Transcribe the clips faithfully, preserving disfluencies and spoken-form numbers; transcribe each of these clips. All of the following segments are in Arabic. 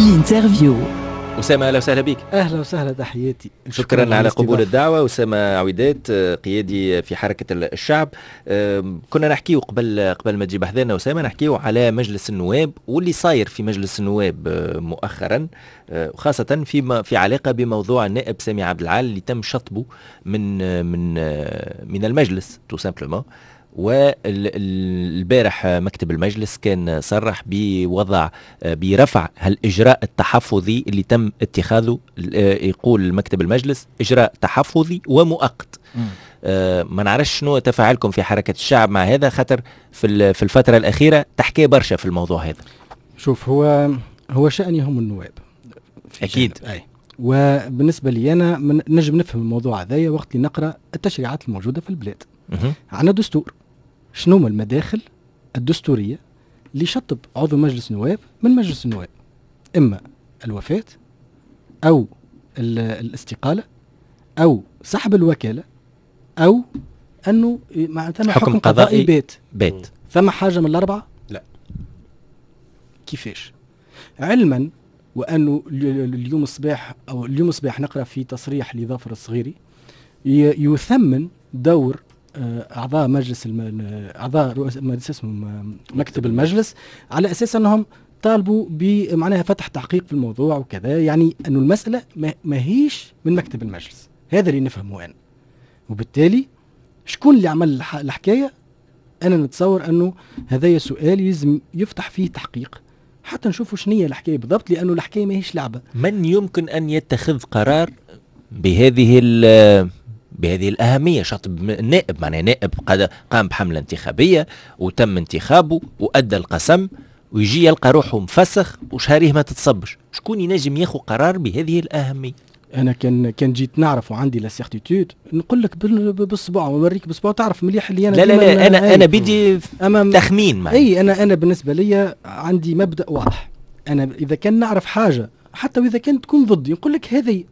الانترفيو. أسامة أهلا وسهلا بك. أهلا وسهلا تحياتي. شكرا على قبول الدعوة. أسامة عويدات قيادي في حركة الشعب. كنا نحكيه قبل قبل ما تجي بحذانا أسامة، نحكيه على مجلس النواب واللي صاير في مجلس النواب مؤخرا، وخاصة في في علاقة بموضوع النائب سامي عبد العال اللي تم شطبه من من من المجلس تو سامبلومون. والبارح مكتب المجلس كان صرح بوضع برفع هالإجراء التحفظي اللي تم اتخاذه. يقول مكتب المجلس إجراء تحفظي ومؤقت. آه ما نعرفش شنو تفاعلكم في حركة الشعب مع هذا، خاطر في في الفترة الأخيرة تحكي برشا في الموضوع هذا. شوف، هو هو شأني هم النواب أكيد. أي. وبالنسبة لي أنا من نجم نفهم الموضوع هذايا وقت اللي نقرأ التشريعات الموجودة في البلاد. عندنا دستور، شنو هما المداخل الدستورية اللي شطب عضو مجلس نواب من مجلس النواب؟ إما الوفاة أو الاستقالة أو سحب الوكالة أو أنه ثم حكم, حكم قضائي بيت بيت ثم حاجة من الأربعة؟ لا. كيفاش؟ علما وأنه اليوم الصباح أو اليوم الصباح نقرأ في تصريح لظافر الصغيري يثمن دور أعضاء مجلس الم... أعضاء اسمه مكتب المجلس على أساس أنهم طالبوا بمعناها فتح تحقيق في الموضوع وكذا، يعني أنه المسألة ما... ما هيش من مكتب المجلس. هذا اللي نفهمه أنا، وبالتالي شكون اللي عمل الح... الحكاية؟ أنا نتصور أنه هذا سؤال يلزم يفتح فيه تحقيق حتى نشوفوا شنية الحكاية بالضبط، لأنه الحكاية ما هيش لعبة. من يمكن أن يتخذ قرار بهذه ال بهذه الأهمية؟ شطب النائب، معناه نائب قد قام بحملة انتخابية وتم انتخابه وأدى القسم ويجي يلقى روحه مفسخ وشهاريه ما تتصبش. شكون ينجم ياخذ قرار بهذه الأهمية؟ أنا كان كان جيت نعرف وعندي لا سيرتيتود نقول لك بالصباع ونوريك بالصباع تعرف مليح اللي أنا لا لا لا أنا أنا, أنا بدي تخمين معي. أي أنا أنا بالنسبة لي عندي مبدأ واضح. أنا إذا كان نعرف حاجة حتى وإذا كانت تكون ضدي نقول لك هذه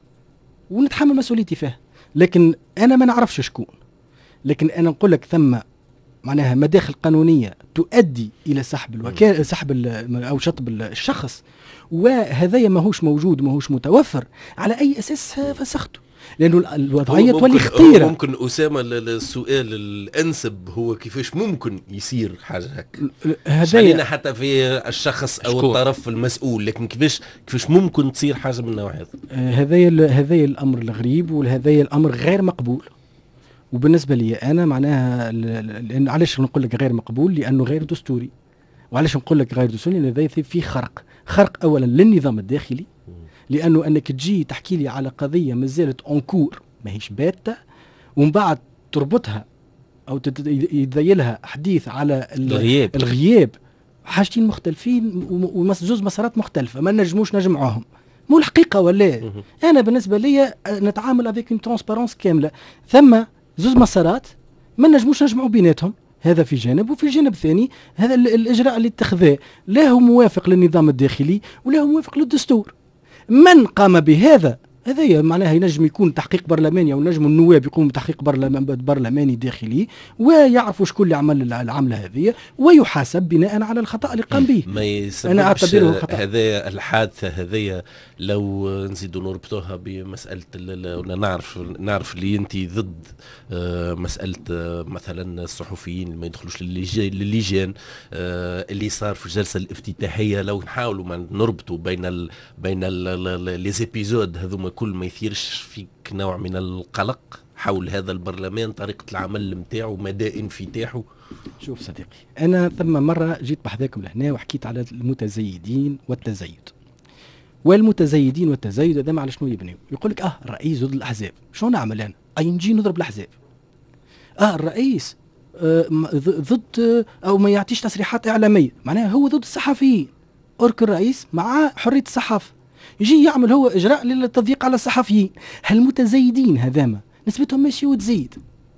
ونتحمل مسؤوليتي فيها، لكن أنا ما نعرفش شكون. لكن أنا نقول لك ثم معناها مداخل قانونية تؤدي إلى سحب الوكالة، سحب أو شطب الشخص، وهذا ما هوش موجود ما هوش متوفر. على أي أساس فسخته؟ لأنه الوضعية تولي خطيرة. ممكن أسامة السؤال الأنسب هو كيفاش ممكن يصير حاجة هكا؟ خلينا حتى في الشخص أو شكو. الطرف المسؤول، لكن كيفاش كيفاش ممكن تصير حاجة من النوع هذا؟ هذا هذا الأمر الغريب وهذا الأمر غير مقبول. وبالنسبة لي أنا معناها لأن علاش نقول لك غير مقبول؟ لأنه غير دستوري. وعلاش نقول لك غير دستوري؟ لأن هذا في خرق خرق أولا للنظام الداخلي، لأنه أنك تجي تحكي لي على قضية مازالت أنكور ما هيش باتة ومن بعد تربطها أو يتذيلها حديث على الغياب, الغياب. حاجتين مختلفين ومسجوز مسارات مختلفة ما نجموش نجمعهم. مو الحقيقة ولا أنا بالنسبة لي نتعامل افيك اون ترانسبارونس كاملة. ثم زوز مسارات ما نجموش نجمعوا بيناتهم، هذا في جانب. وفي جانب ثاني هذا الإجراء اللي اتخذه لا هو موافق للنظام الداخلي ولا هو موافق للدستور. من قام بهذا هذا معناها ينجم يكون تحقيق برلماني أو نجم النواب يقوم بتحقيق برلماني داخلي ويعرفوا شكون اللي عمل العملة هذه ويحاسب بناء على الخطأ اللي قام به. ما يسببش هذا الحادثة هذه لو نزيدوا نربطوها بمسألة ولا نعرف نعرف اللي انت ضد مسألة مثلا الصحفيين اللي ما يدخلوش للجان اللي صار في الجلسة الافتتاحية، لو نحاولوا ما نربطوا بين ال بين ليزيبيزود هذوما كل ما يثيرش فيك نوع من القلق حول هذا البرلمان، طريقة العمل متاعه، مدى انفتاحه. شوف صديقي، أنا ثم مرة جيت بحذاكم لهنا وحكيت على المتزايدين والتزايد. والمتزايدين والتزايد هذا على شنو يبنيو؟ يقول لك اه الرئيس ضد الأحزاب. شو نعمل أنا؟ أي نجي نضرب الأحزاب؟ اه الرئيس آه ضد أو ما يعطيش تصريحات إعلامية، معناها هو ضد الصحفيين. أرك الرئيس مع حرية الصحافة، يجي يعمل هو إجراء للتضييق على الصحفيين. هالمتزايدين هذاما نسبتهم ماشي وتزيد،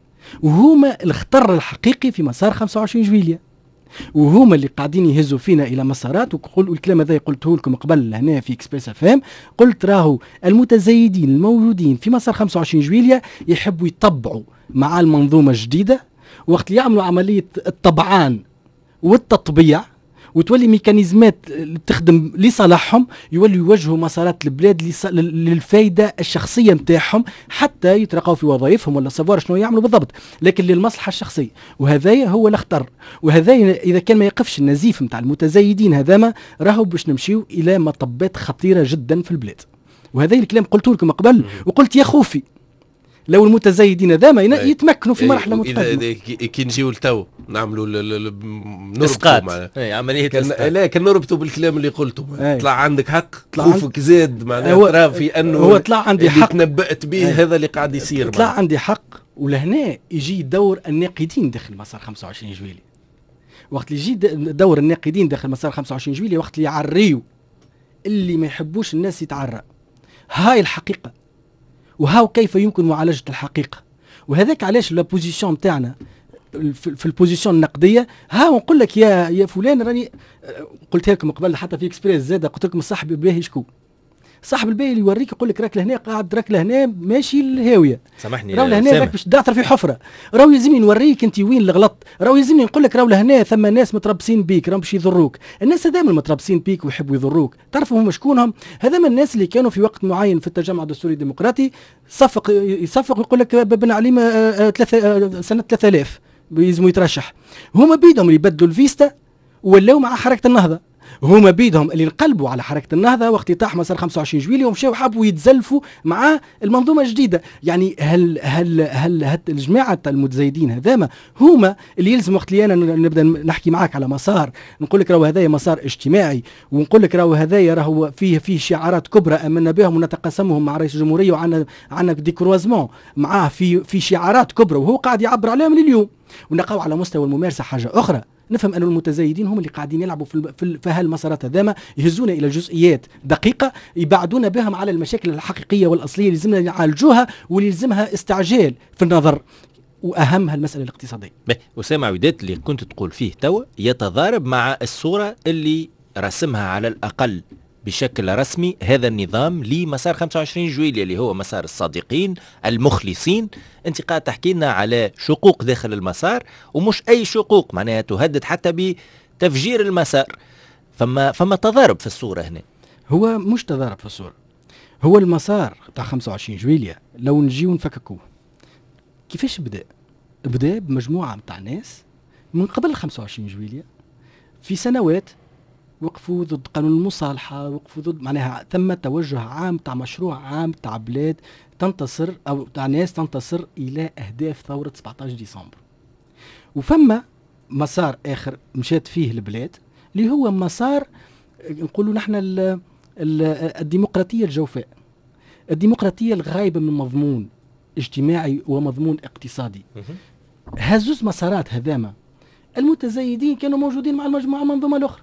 وهما الخطر الحقيقي في مسار خمسة وعشرين جويلية، وهما اللي قاعدين يهزوا فينا إلى مسارات. وقل الكلام هذا قلته لكم قبل هنا في إكسبريس اف ام، قلت راهو المتزايدين الموجودين في مسار خمسة وعشرين جويلية يحبوا يطبعوا مع المنظومة الجديدة، وقت يعملوا عملية الطبعان والتطبيع وتولي ميكانيزمات تخدم لصالحهم، يولوا يوجهوا مسارات البلاد للفائده الشخصيه نتاعهم حتى يترقوا في وظائفهم ولا سافوار شنو يعملوا بالضبط، لكن للمصلحه الشخصيه. وهذا هو الخطر، وهذا اذا كان ما يقفش النزيف نتاع المتزايدين هذاما راهو باش نمشيو الى مطبات خطيره جدا في البلاد. وهذا الكلام قلت لكم قبل، وقلت يا خوفي لو المتزايدين هذاما يتمكنوا في مرحله متقدمه. كي نجيو لتو نعملوا اسقاط عمليه اسقاط، لا كان نربطوا بالكلام اللي قلته. طلع عندك حق، خوفك زاد معناها ترى في انه هو طلع عندي حق تنبأت به. هذا اللي قاعد يصير، طلع عندي حق. ولهنا يجي دور الناقدين داخل مسار خمسة وعشرين جويلية. وقت اللي يجي دور الناقدين داخل مسار خمسة وعشرين جويلية، وقت اللي يعريوا اللي ما يحبوش الناس يتعرى. هاي الحقيقه، وهاو كيف يمكن معالجه الحقيقه. وهذاك علاش البوزيشن نتاعنا في البوزيشن النقديه. ها نقول لك يا يا فلان، راني قلت لكم قبل حتى في اكسبريس زاد، قلت لكم صاحب الباهي شكون؟ صاحب الباهي اللي يوريك يقول لك راك لهنا قاعد، راك لهنا ماشي الهاويه، سامحني راهو لهنا راك باش تدعثر في حفره، راهو يلزمني نوريك انت وين الغلط، راهو يلزمني نقول لك راهو لهنا ثم ناس متربصين بيك راهم باش يضروك. الناس هذوما المتربصين بيك ويحبوا يضروك، تعرفوا هم شكونهم؟ هذوما الناس اللي كانوا في وقت معين في التجمع الدستوري الديمقراطي صفق يصفق يقول لك بن عليم ثلاثة سنه ثلاثة آلاف يلزموا يترشح. هما بيدهم اللي يبدلوا الفيستا ولاو مع حركه النهضه، هما بيدهم اللي انقلبوا على حركه النهضه وقت طاح مسار خمسة وعشرين جويلية ومشاو حابوا يتزلفوا مع المنظومه الجديده. يعني هل هل هل, هل الجماعه المتزايدين هذاما هما اللي يلزم وقت اللي انا نبدا نحكي معاك على مسار، نقول لك راهو هذايا مسار اجتماعي، ونقول لك راهو هذايا راهو فيه فيه شعارات كبرى امنا بهم ونتقاسمهم مع رئيس الجمهوريه، وعندنا عندنا ديكروازمون معاه في في شعارات كبرى وهو قاعد يعبر عليهم اليوم. ونقاو على مستوى الممارسه حاجه اخرى، نفهم أن المتزايدين هم اللي قاعدين يلعبوا في في هالمسارات هذاما، يهزونا إلى جزئيات دقيقة يبعدونا بهم على المشاكل الحقيقية والأصلية اللي لازمنا نعالجوها واللي يلزمها استعجال في النظر، وأهمها المسألة الاقتصادية. أسامة عويدات اللي كنت تقول فيه توا يتضارب مع الصورة اللي رسمها على الأقل بشكل رسمي هذا النظام لمسار خمسة وعشرين جويلية اللي هو مسار الصادقين المخلصين. انت قاعد تحكي لنا على شقوق داخل المسار، ومش اي شقوق معناها تهدد حتى بتفجير المسار. فما فما تضارب في الصورة هنا. هو مش تضارب في الصورة، هو المسار تاع خمسة وعشرين جويلية لو نجيو نفككوه كيفاش بدا؟ بدا بمجموعة متاع ناس من قبل خمسة وعشرين جويلية في سنوات وقفوا ضد قانون المصالحة، وقفوا ضد معناها ثم توجه عام تاع مشروع عام تاع بلاد تنتصر أو تاع ناس تنتصر إلى أهداف ثورة سبعة عشر ديسمبر. وفما مسار آخر مشات فيه البلاد اللي هو مسار نقولوا نحن الديمقراطية الجوفاء، الديمقراطية الغايبة من مضمون اجتماعي ومضمون اقتصادي. هزوز مسارات هذاما المتزايدين كانوا موجودين مع المجموعة المنظومة الأخرى،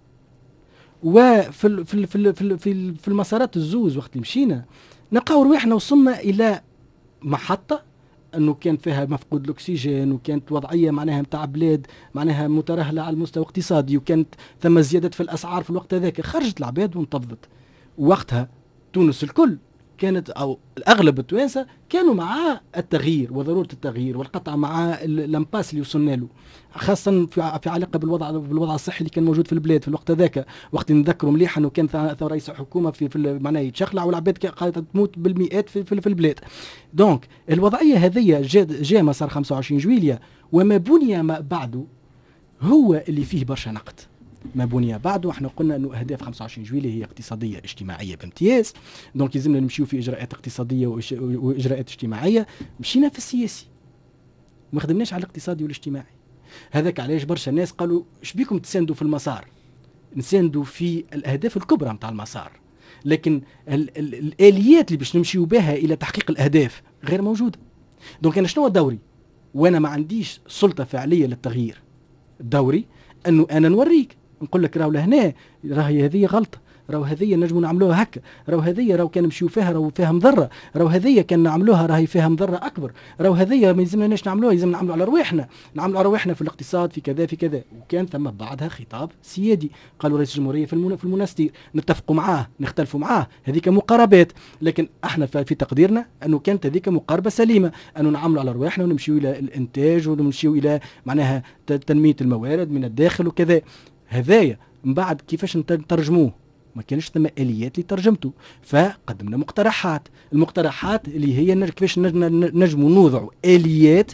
وفي ال في ال في ال في, ال في, ال في المسارات الزوز وقت مشينا نلقاو روحنا وصلنا الى محطه انه كان فيها مفقود الاكسجين، وكانت وضعيه معناها نتاع بلاد معناها مترهله على المستوى الاقتصادي، وكانت ثم زياده في الاسعار في الوقت هذاك. خرجت العباد وانتفضت، وقتها تونس الكل كانت او الاغلب التوانسه كانوا مع التغيير وضروره التغيير والقطع مع الامباس اللي وصلنا له، خاصه في في علاقه بالوضع بالوضع الصحي اللي كان موجود في البلاد في الوقت هذاك. وقت نذكروا مليح انه كان رئيس الحكومه في, في معناه يتشخلع والعباد قاعده تموت بالمئات في, في, في البلاد. دونك الوضعيه هذه جاء جا مسار خمسة وعشرين جويلية وما بني ما بعده هو اللي فيه برشا نقد. ما بني بعده احنا قلنا انه اهداف خمسة وعشرين جويلية هي اقتصاديه اجتماعيه بامتياز، دونك لازمنا نمشيو في اجراءات اقتصاديه واجراءات اجتماعيه. مشينا في السياسي ما خدمناش على الاقتصادي والاجتماعي. هذاك علاش برشا ناس قالوا ايش بيكم تساندوا في المسار؟ نساندوا في الاهداف الكبرى نتاع المسار، لكن ال ال الاليات اللي باش نمشيو بها الى تحقيق الاهداف غير موجوده. دونك انا شنو دوري وانا ما عنديش سلطه فعليه للتغيير؟ دوري انه انا نوريك نقول لك راهو لهنا راهي هذه غلطه، راهو هذه نجموا نعملوها هكا، راهو هذه راهو كان نمشيو فيها راهو فيها مضره، راهو هذه كان نعملوها راهي فيها مضره اكبر، راهو هذه ما يلزمناش نعملوها، لازم نعملوا على رواحنا، نعملوا على رواحنا في الاقتصاد في كذا في كذا. وكان ثم بعدها خطاب سيادي قالوا رئيس الجمهوريه في في المنستير، نتفقوا معاه نختلفوا معاه، هذيك مقاربات، لكن احنا في تقديرنا انه كانت هذيك مقاربه سليمه، انه نعملوا على رواحنا ونمشيو الى الانتاج ونمشيو الى معناها تنميه الموارد من الداخل وكذا. هذايا من بعد كيفاش نترجموه؟ ما كانش ثم اليات لترجمته، فقدمنا مقترحات. المقترحات اللي هي كيفاش نجموا نوضعوا اليات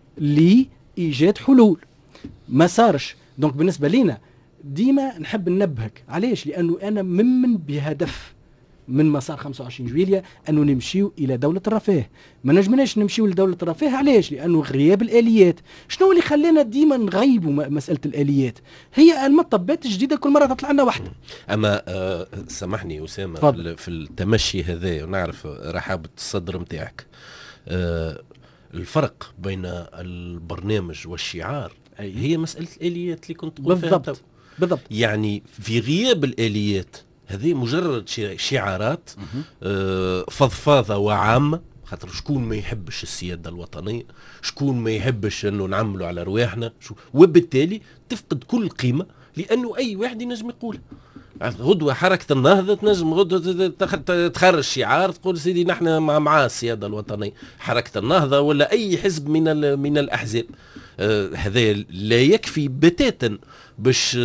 لايجاد حلول. ما صارش. دونك بالنسبه لينا ديما نحب ننبهك علاش، لانه انا ممن بهدف من مسار خمسة وعشرين جويلية انه نمشيو الى دولة الرفاه. ما نجمناش نمشيو لدولة الرفاه علاش؟ لانه غياب الاليات. شنو اللي خلينا ديما نغيبوا مسألة الاليات؟ هي المطبات الجديدة كل مرة تطلع لنا واحدة. اما آه سامحني اسامة، فضل. في التمشي هذا ونعرف رحابة الصدر متاعك، آه الفرق بين البرنامج والشعار أي. هي مسألة الاليات اللي كنت تقول فيها. بالضبط بالضبط. يعني في غياب الاليات هذه مجرد شعارات آه فضفاضة وعامة، خاطر شكون ما يحبش السيادة الوطنية، شكون ما يحبش انه نعملوا على رواحنا، وبالتالي تفقد كل قيمة، لانه اي واحد ينجم يقول غدوة حركة النهضة تنجم غدوة تخرج شعار تقول سيدي نحن مع مع السيادة الوطنية، حركة النهضة ولا اي حزب من من الاحزاب. آه هذا لا يكفي بتاتا باش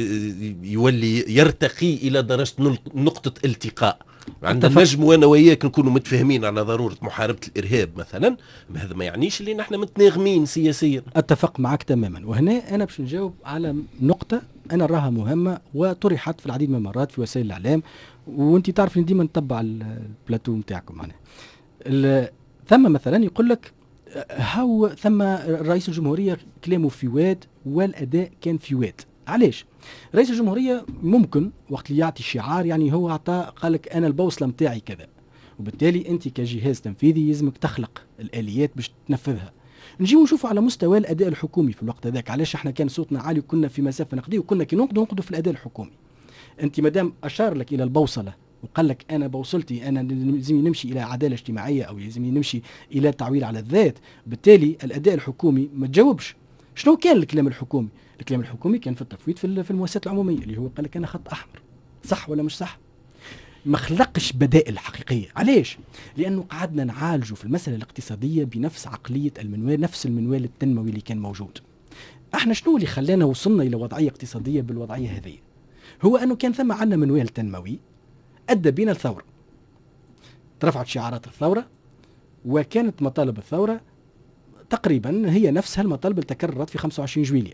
يولي يرتقي الى درجه نقطه التقاء. عندنا نجم وانا وياك نكونوا متفاهمين على ضروره محاربه الارهاب مثلا، هذا ما يعنيش اللي نحن متناغمين سياسيا. اتفق معك تماما. وهنا انا باش نجاوب على نقطه انا راها مهمه وطرحت في العديد من المرات في وسائل الاعلام، وانت تعرف ديما نتبع البلاتو نتاعكم معناها. ثم مثلا يقول لك هاو ثم رئيس الجمهورية كلامه في واد والأداء كان في واد. علاش؟ رئيس الجمهورية ممكن وقت اللي يعطي شعار يعني هو عطى قال لك أنا البوصلة متاعي كذا، وبالتالي أنت كجهاز تنفيذي يلزمك تخلق الآليات باش تنفذها. نجيو نشوفوا على مستوى الأداء الحكومي في الوقت هذاك. علاش احنا كان صوتنا عالي وكنا في مسافة نقديه وكنا كي ننقدوا ننقدوا في الأداء الحكومي. أنت مادام أشار لك إلى البوصلة وقال لك أنا بوصلتي أنا لازم نمشي إلى عدالة اجتماعية أو لازم نمشي إلى تعويل على الذات، بالتالي الأداء الحكومي ما تجاوبش. شنو كان الكلام الحكومي؟ الكلام الحكومي كان في التفويض في المؤسسات العمومية اللي هو قال لك أنا خط أحمر. صح ولا مش صح؟ ما خلقش بدائل حقيقية. علاش؟ لأنه قعدنا نعالجوا في المسألة الاقتصادية بنفس عقلية المنوال، نفس المنوال التنموي اللي كان موجود. احنا شنو اللي خلانا وصلنا إلى وضعية اقتصادية بالوضعية هذه؟ هو أنه كان ثم عندنا منوال تنموي أدى بنا الثورة، ترفعت شعارات الثورة وكانت مطالب الثورة تقريبا هي نفسها المطالب اللي تكررت في خمسة وعشرين جويلية.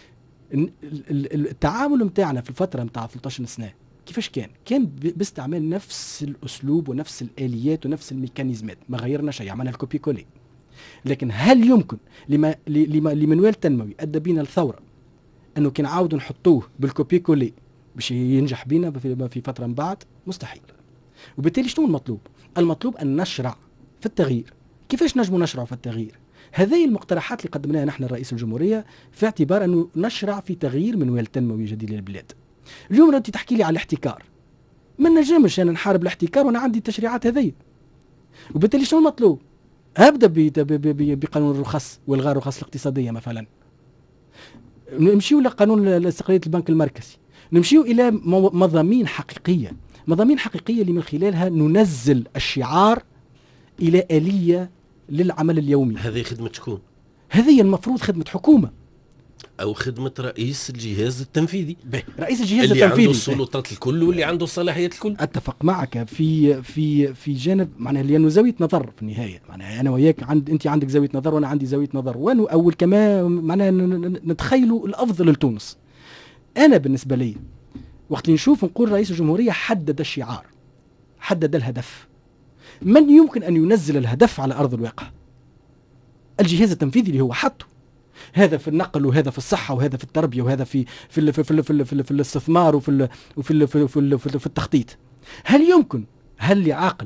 التعامل متاعنا في الفترة متاع ثلاثة عشر سنة كيفاش كان؟ كان باستعمال نفس الأسلوب ونفس الآليات ونفس الميكانيزمات، ما غيرنا شيء، عملنا الكوبي كولي. لكن هل يمكن لما لما لمنوال تنموي أدى بنا الثورة أنه كان عاودوا نحطوه بالكوبي كولي باش ينجح بينا في فترة من بعد؟ مستحيل. وبالتالي شنو المطلوب؟ المطلوب أن نشرع في التغيير. كيفاش نجموا نشرع في التغيير؟ هذه المقترحات اللي قدمناها نحن الرئيس الجمهورية في اعتبار أنه نشرع في تغيير منوال تنموي جديد للبلاد. اليوم أنت تحكي لي على الاحتكار، ما نجمش أنا نحارب الاحتكار وأنا عندي التشريعات هذه. وبالتالي شنو المطلوب؟ أبدأ بقانون الرخص والغاء الرخص الاقتصادية مثلا، نمشيو لقانون استقلالية البنك المركزي، نمشيو إلى مضامين حقيقية، مضامين حقيقية اللي من خلالها ننزل الشعار إلى آلية للعمل اليومي. هذه خدمة شكون؟ هذه المفروض خدمة حكومة أو خدمة رئيس الجهاز التنفيذي. رئيس الجهاز اللي التنفيذي عنده السلطات الكل واللي عنده الصلاحيات الكل. أتفق معك في في في جانب، معناها لأنه زاوية نظر في النهاية، معناها أنا وياك عند أنت عندك زاوية نظر وأنا عندي زاوية نظر، وأنا أول كما معناها نتخيلوا الأفضل لتونس. أنا بالنسبة لي وقت نشوف نقول رئيس الجمهورية حدد الشعار، حدد الهدف. من يمكن أن ينزل الهدف على أرض الواقع؟ الجهاز التنفيذي اللي هو حطه، هذا في النقل وهذا في الصحة وهذا في التربية وهذا في في ال في ال في ال في, ال في الاستثمار وفي ال وفي ال في, ال في, ال في التخطيط. هل يمكن، هل لي عاقل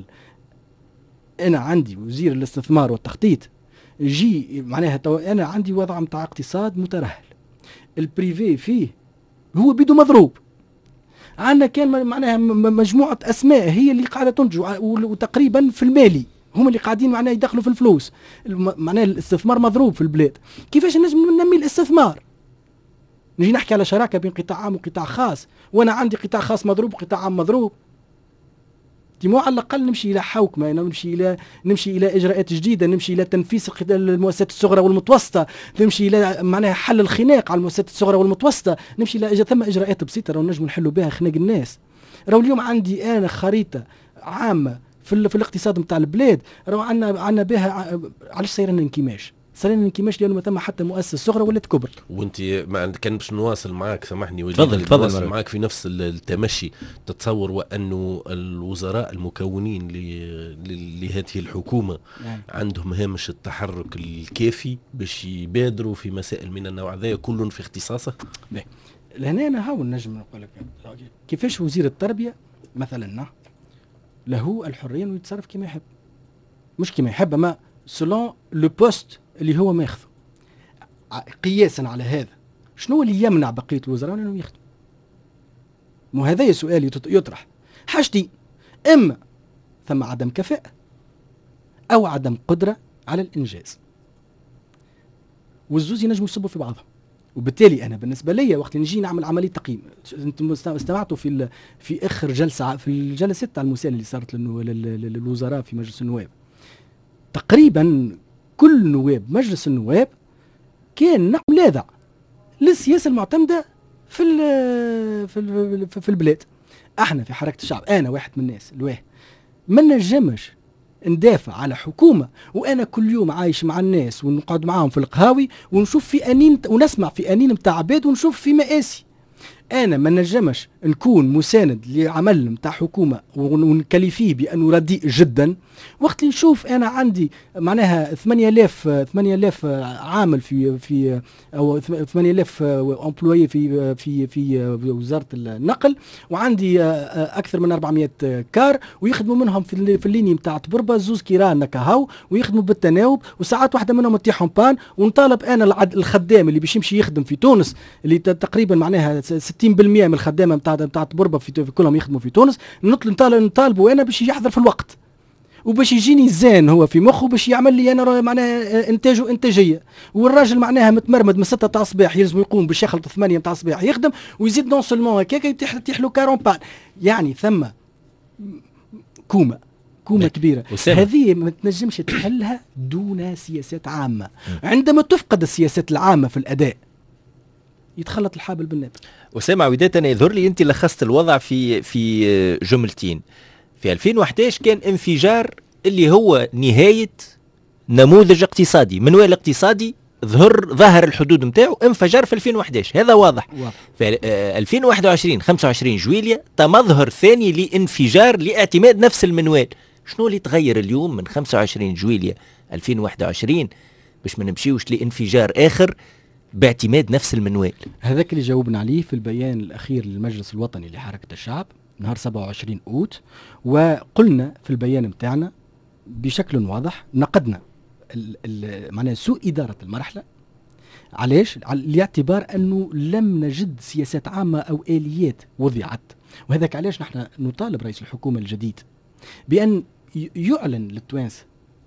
أنا عندي وزير الاستثمار والتخطيط جي معناها أنا عندي وضع متاع اقتصاد مترهل، البريفي فيه هو بيدو مضروب، عندنا كان معناها مجموعة أسماء هي اللي قاعدة تنتج وتقريبا في المالي هم اللي قاعدين معناها يدخلوا في الفلوس، معناها الاستثمار مضروب في البلاد. كيفاش نجم ننمي الاستثمار؟ نجي نحكي على شراكة بين قطاع عام وقطاع خاص، وانا عندي قطاع خاص مضروب وقطاع عام مضروب. ليجيتيمون على الاقل نمشي الى حوكمه، نمشي الى نمشي الى اجراءات جديده، نمشي الى تنفيذ المؤسسات الصغرى والمتوسطه، نمشي الى معناها حل الخناق على المؤسسات الصغرى والمتوسطه، نمشي الى إجا ثم اجراءات بسيطه راهو نجموا نحلوا بها خناق الناس. راهو اليوم عندي انا خريطه عامه في, في الاقتصاد نتاع البلاد، راهو عندنا عندنا بها علاش صاير لنا انكماش؟ صار لنا انكماش لانه ما ثم حتى مؤسسه صغرى ولا تكبر. وانت كان باش نواصل معك، سامحني تفضل تفضل نواصل معك في نفس التمشي. تتصور وانه الوزراء المكونين لهذه الحكومه يعني عندهم هامش التحرك الكافي باش يبادروا في مسائل من النوع هذا كل في اختصاصه؟ لهنا انا هاو نجم نقول لك كيفاش وزير التربيه مثلا له الحريه انه يتصرف كما يحب، مش كما يحب اما سلون لو بوست اللي هو ماخذه. قياسا على هذا شنو اللي يمنع بقيه الوزراء انهم يخدموا؟ مو هذا سؤال يطرح. حاجتين، اما ثم عدم كفاءه او عدم قدره على الانجاز، والزوز ينجموا يصبوا في بعضهم. وبالتالي انا بالنسبه لي وقت نجي نعمل عمليه تقييم، انتم استمعتوا في في اخر جلسه في الجلسات تاع المسائل اللي صارت للوزراء في مجلس النواب، تقريبا كل نواب مجلس النواب كان نقم لاذع للسياسه المعتمده في في في البلاد. احنا في حركه الشعب، انا واحد من الناس الواه ما نجمش ندافع على حكومه وانا كل يوم عايش مع الناس ونقعد معاهم في القهاوي ونشوف في انين ونسمع في انين نتاع عباد ونشوف في مآسي. انا ما نجمش نكون مساند لعمل نتاع حكومه ونكلفيه بانه رديء جدا وقت اللي نشوف انا عندي معناها ثمانية آلاف ثمانية آلاف عامل في في او ثمانية آلاف امبلوي في في في وزاره النقل، وعندي اكثر من أربعمائة كار ويخدموا منهم في في الليني نتاع تبربه زوز كيران كهو ويخدموا بالتناوب، وساعات واحده منهم تطيحهم بان، ونطالب انا الخدام اللي باش يمشي يخدم في تونس اللي تقريبا معناها ستين بالمئة من الخدامه نتاع نتاع تبربه في كلهم يخدموا في تونس، نطالب نطالبوا انا باش يحضر في الوقت وباش يجيني زان هو في مخه باش يعمل لي انا معناها انتاجه انتاجيه، والراجل معناها متمرمد من ستة تاع الصباح يلزم يقوم باش يخلط ثمانية تاع الصباح يخدم ويزيد نون سولمون هكاك يتيح يتيح له أربعين بان. يعني ثم كومه كومه كبيره هذه ما تنجمش تحلها دون سياسات عامه. عندما تفقد السياسات العامه في الاداء يتخلط الحابل بالنابل. أسامة عويدات، أنا يظهر لي أنت لخصت الوضع في في جملتين. في ألفين وأحد عشر كان انفجار اللي هو نهاية نموذج اقتصادي، منوال اقتصادي ظهر ظهر الحدود نتاعو انفجر في ألفين وأحد عشر، هذا واضح. واضح. في ألفين وواحد وعشرين خمسة وعشرين جويلية تمظهر ثاني لانفجار لاعتماد نفس المنوال. شنو اللي تغير اليوم من خمسة وعشرين جويلية ألفين وواحد وعشرين باش ما نمشيوش لانفجار آخر باعتماد نفس المنوال؟ هذاك اللي جاوبنا عليه في البيان الأخير للمجلس الوطني لحركة الشعب نهار سبعة وعشرين أوت، وقلنا في البيان متاعنا بشكل واضح نقدنا معناها سوء إدارة المرحلة. علاش؟ لاعتبار أنه لم نجد سياسات عامة أو آليات وضعت، وهذاك علاش نحن نطالب رئيس الحكومة الجديد بأن يعلن للتوانسة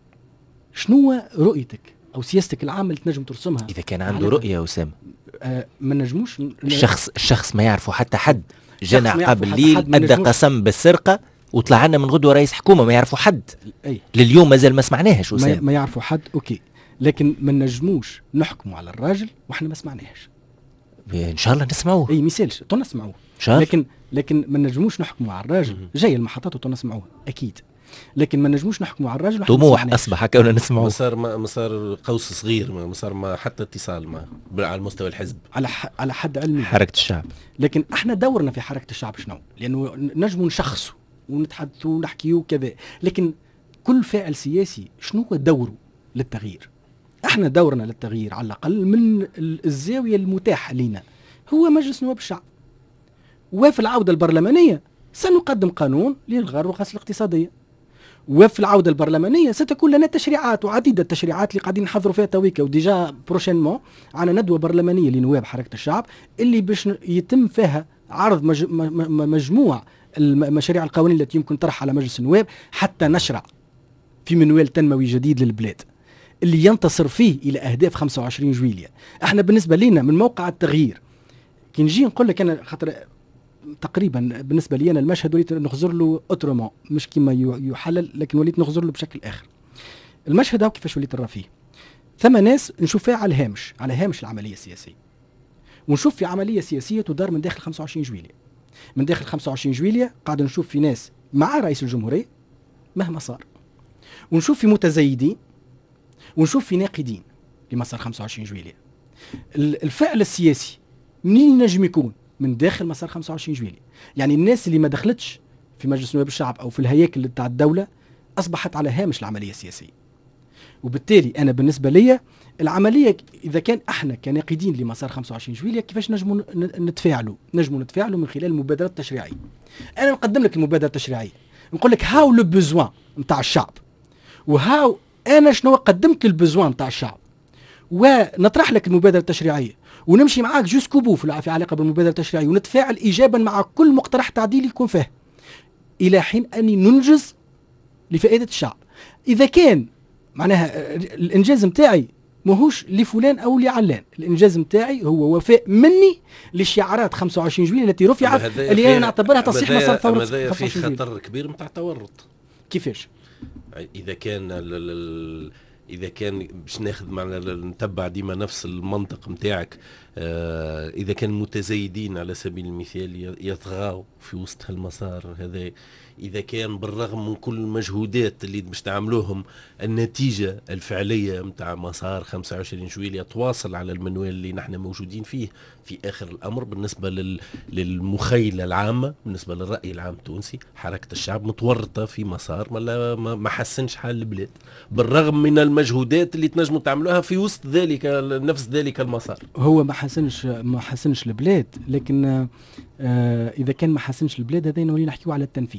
شنو رؤيتك أو سياستك العامة اللي تنجم ترسمها. إذا كان عنده رؤية أسامة، آه ما نجموش الشخص الشخص ما يعرفه حتى حد، جنع قبل الليل أدى قسم بالسرقة وطلع لنا من غدوة رئيس حكومة ما يعرفوا حد. أي. لليوم مازال ما سمعناهش أسامة. ما يعرفوا حد أوكي، لكن ما نجموش نحكموا على الراجل وإحنا ما سمعناهش. إن شاء الله نسمعوه. أي مثالش تو نسمعوه، لكن لكن ما نجموش نحكموا على الراجل. جاي المحطات وتو نسمعوه أكيد، لكن ما نجموش نحكموا على الراجل. طموح أصبح كونا نسمعوه. مسار مسار قوس صغير، مسار ما حتى اتصال ما على المستوى الحزب على ح... على حد علمي حركة الشعب. لكن احنا دورنا في حركة الشعب شنو؟ لأنه نجموا نشخصوا ونتحدثوا ونحكيوا كذا، لكن كل فاعل سياسي شنو هو دوره للتغيير؟ احنا دورنا للتغيير على الأقل من الزاوية المتاحة لنا هو مجلس نواب الشعب، وفي العودة البرلمانية سنقدم قانون لإلغاء الرخص الاقتصادية، وفي العودة البرلمانية ستكون لنا تشريعات وعديدة التشريعات اللي قاعدين نحضروا فيها تويكا، وديجا بروشينمون عنا ندوة برلمانية لنواب حركة الشعب اللي باش يتم فيها عرض مج... مجموع المشاريع القوانين التي يمكن طرحها على مجلس النواب حتى نشرع في منوال تنموي جديد للبلاد اللي ينتصر فيه إلى أهداف خمسة وعشرين جويلية. احنا بالنسبة لنا من موقع التغيير كي نجي نقول لك أنا خاطر تقريبا بالنسبه لي انا المشهد وليت نخزر له اوترومون، مش كما يحلل، لكن وليت نخزر له بشكل اخر. المشهد هاو كيفاش وليت نرى فيه، ثم ناس نشوف فيها على الهامش، على هامش العمليه السياسيه، ونشوف في عمليه سياسيه تدار من داخل خمسة وعشرين جويلية. من داخل خمسة وعشرين جويلية قاعد نشوف في ناس مع رئيس الجمهوريه مهما صار، ونشوف في متزايدين، ونشوف في ناقدين لمسار خمسة وعشرين جويلية. الفعل السياسي منين ينجم يكون؟ من داخل مسار خمسة وعشرين جويلية. يعني الناس اللي ما دخلتش في مجلس نواب الشعب او في الهياكل تاع الدوله اصبحت على هامش العمليه السياسيه. وبالتالي انا بالنسبه لي العمليه اذا كان احنا كناقدين لمسار خمسة وعشرين جويلية كيفاش نجموا نتفاعلوا؟ نجموا نتفاعلوا من خلال المبادرات التشريعيه. انا نقدم لك المبادره التشريعيه، نقول لك هاو لو بوزوان نتاع الشعب، وهاو انا شنو قدمت البوزوان نتاع الشعب، ونطرح لك المبادره التشريعيه ونمشي معاك جوسكو بو في علاقه بالمبادره التشريعيه، ونتفاعل ايجابا مع كل مقترح تعديلي يكون فيه الى حين اني ننجز لفائده الشعب. اذا كان معناها الانجاز نتاعي ماهوش لفلان او لعلان، الانجاز نتاعي هو وفاء مني لشعارات خمسة وعشرين جويلية التي رفعت اللي انا نعتبرها تصحيح مسار ثوره خمسة وعشرين جويلية. في خطر كبير نتاع تورط. كيفاش؟ اذا كان اذا كان باش ناخذ معنا نتبع ديما نفس المنطق نتاعك، آه اذا كان متزايدين على سبيل المثال يطغاو في وسط هالمسار هذا، اذا كان بالرغم من كل المجهودات اللي باش تعملوهم النتيجه الفعليه نتاع مسار خمسة وعشرين جويلية تواصل على المنوال اللي نحن موجودين فيه، في اخر الامر بالنسبه لل... للمخيله العامه، بالنسبه للراي العام التونسي حركه الشعب متورطه في مسار ما, ما حسنش حال البلاد، بالرغم من المجهودات اللي تنجموا تعملوها في وسط ذلك نفس ذلك المسار. هو ما حسنش ما حسنش البلاد، لكن آه اذا كان ما حسنش البلاد هذا نولي نحكيو على التنفيذ،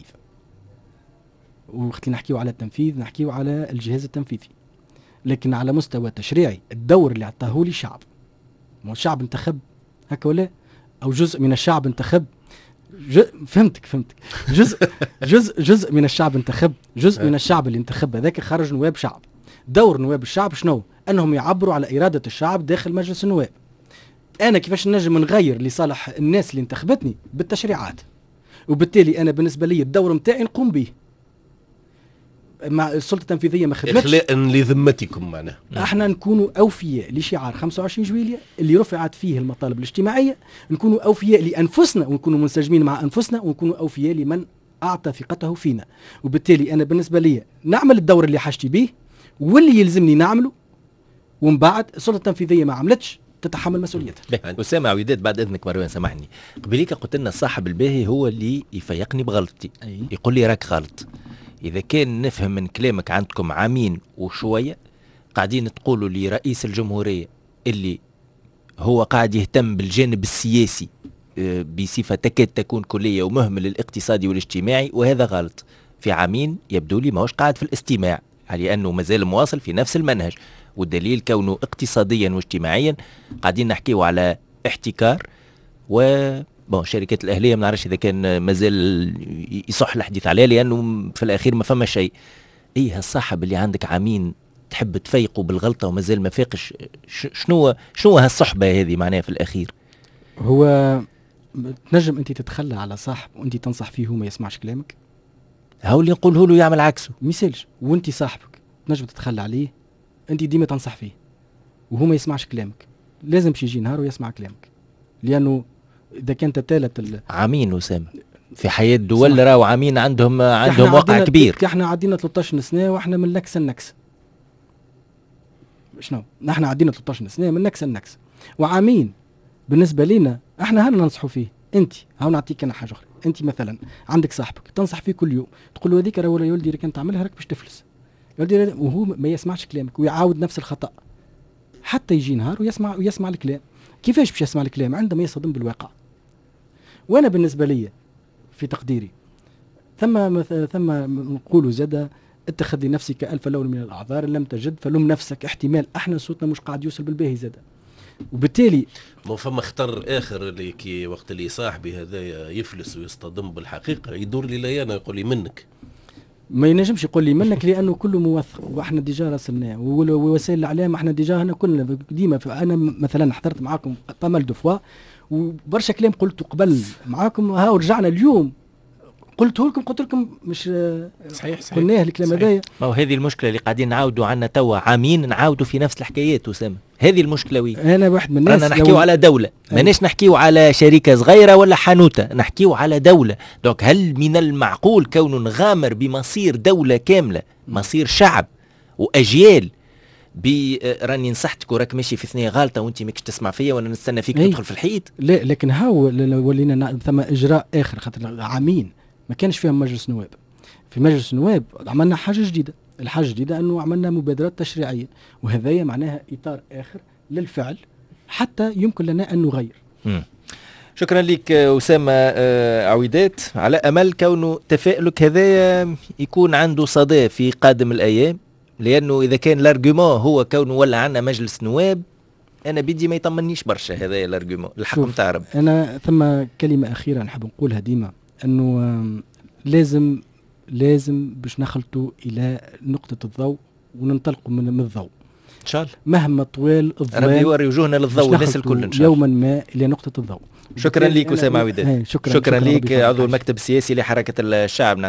وقت نحكيو على التنفيذ نحكيو على الجهاز التنفيذي. لكن على مستوى تشريعي الدور اللي عطاه لي الشعب، مو الشعب انتخب هكا ولا او جزء من الشعب انتخب، فهمتك فهمتك جزء جزء جزء من الشعب انتخب، جزء من الشعب اللي انتخب هذاك خرج نواب شعب. دور نواب الشعب شنو؟ انهم يعبروا على اراده الشعب داخل مجلس النواب. انا كيفاش نجم نغير لصالح الناس اللي انتخبتني؟ بالتشريعات. وبالتالي انا بالنسبه لي الدور نتاعي نقوم به. مع السلطه التنفيذيه ما خدمتش اخلاء لذمتكم معناها. احنا نكونوا اوفياء لشعار خمسة وعشرين جويلية اللي رفعت فيه المطالب الاجتماعيه، نكونوا اوفياء لانفسنا ونكونوا منسجمين مع انفسنا، ونكونوا اوفياء لمن اعطى ثقته فينا. وبالتالي انا بالنسبه لي نعمل الدور اللي حاجتي به واللي يلزمني نعمله، ومن بعد السلطه التنفيذيه ما عملتش تتحمل مسؤوليتها. أسامة عويدات بعد إذنك مروان سامحني، قبليك قلت لنا الصاحب الباهي هو اللي يفيقني بغلطتي. أي. يقول لي راك غلط. إذا كان نفهم من كلامك عندكم عامين وشوية قاعدين تقولوا لي رئيس الجمهورية اللي هو قاعد يهتم بالجانب السياسي بصفة تكاد تكون كلية ومهمل الاقتصادي والاجتماعي، وهذا غلط. في عامين يبدو لي ما هوش قاعد في الاستماع، لأنه مازال مواصل في نفس المنهج، والدليل كونه اقتصاديا واجتماعيا قاعدين نحكيه على احتكار و بون الشركات الأهلية ما نعرفش إذا كان مازال يصح الحديث عليه لأنه في الأخير ما فما شيء. إيه هالصاحب اللي عندك عامين تحب تفيقوا بالغلطة ومازال ما فاقش، شنو شنو هالصحبة هذه معناها في الأخير؟ هو تنجم أنت تتخلى على صاحب وأنت تنصح فيه وما يسمعش كلامك؟ هاو اللي نقوله له يعمل عكسه. مثالش وأنت صاحبك تنجم تتخلى عليه، أنت ديما تنصح فيه وهو ما يسمعش كلامك، لازم باش يجي نهار ويسمع كلامك، لأنه إذا كانت تالت ال... عامين أسامة في حياة دول راهو عامين عندهم عندهم وقع كبير. احنا عدينا ثلاثة عشر سنة واحنا من نكسة النكسة. شنو؟ نحن عدينا ثلاثة عشر سنة من نكسة النكسة، وعامين بالنسبة لنا احنا هل ننصحوا فيه. انت هاو نعطيك انا حاجة أخرى، انت مثلا عندك صاحبك تنصح فيه كل يوم، تقول له هذيك راه ولا يولدي كان تعملها راك باش تفلس، يولدي وهو ما يسمعش كلامك ويعاود نفس الخطأ حتى يجي نهار ويسمع ويسمع الكلام. كيفاش باش يسمع الكلام؟ عندما يصطدم بالواقع. وانا بالنسبه لي في تقديري ثم ثم نقول زاد اتخذ لنفسك ألف لون من الاعذار لم تجد فلوم نفسك، احتمال احنا صوتنا مش قاعد يوصل بالباهي زاد. وبالتالي ما فما خطر اخر اللي كي وقت اللي صاحبي هذا يفلس ويصطدم بالحقيقه يدور لي لي انا يقول لي منك، ما ينجمش يقول لي منك لانه كله موثق واحنا ديجا راسلناه، ووسائل الاعلام احنا ديجا هنا كلنا ديما. انا مثلا حضرت معاكم بامال دو فوا وبرشا كلام قلته قبل معاكم، ها ورجعنا اليوم قلته لكم قلت لكم مش صحيح صحيح قلناه الكلام هذايا. ما هو هذه المشكله اللي قاعدين نعاودوا عنها توا عامين، نعاودوا في نفس الحكايات اسامه. هذه المشكله وين؟ انا واحد من الناس انا نحكيو على دوله، ماناش نحكيو على شركه صغيره ولا حانوته، نحكيو على دوله. دونك هل من المعقول كون نغامر بمصير دوله كامله، مصير شعب واجيال، بي راني نصحتك وراك ماشي في ثنيه غالطه وانت ماكش تسمع فيا وانا نستنى فيك تدخل في الحيط؟ لا لكن هاو ولينا ثم اجراء اخر، خاطر عامين ما كانش فيها مجلس نواب. في مجلس النواب عملنا حاجه جديده، الحاجه الجديده انه عملنا مبادرات تشريعيه، وهذايا معناها اطار اخر للفعل حتى يمكن لنا ان نغير. مم. شكرا لك أسامة عويدات، على أمل كونه تفاؤلك هذا يكون عنده صدى في قادم الأيام، لأنه إذا كان الارجيومون هو كونه ولا عنا مجلس نواب، أنا بدي ما يطمنيش برشا هذا الارجيومون الحق متاع ربي. أنا ثم كلمة أخيرة نحب نقولها ديما، أنه لازم لازم باش نخلطوا إلى نقطة الضوء وننطلقوا من, من الضوء إن شاء الله، مهما طوال الظلام ربي يوري وجوهنا للضوء الناس الكل إن شاء الله يوما ما إلى نقطة الضوء. شكرا لك أسامة عويدات. شكرا, شكرا لك عضو المكتب السياسي لحركة الشعب.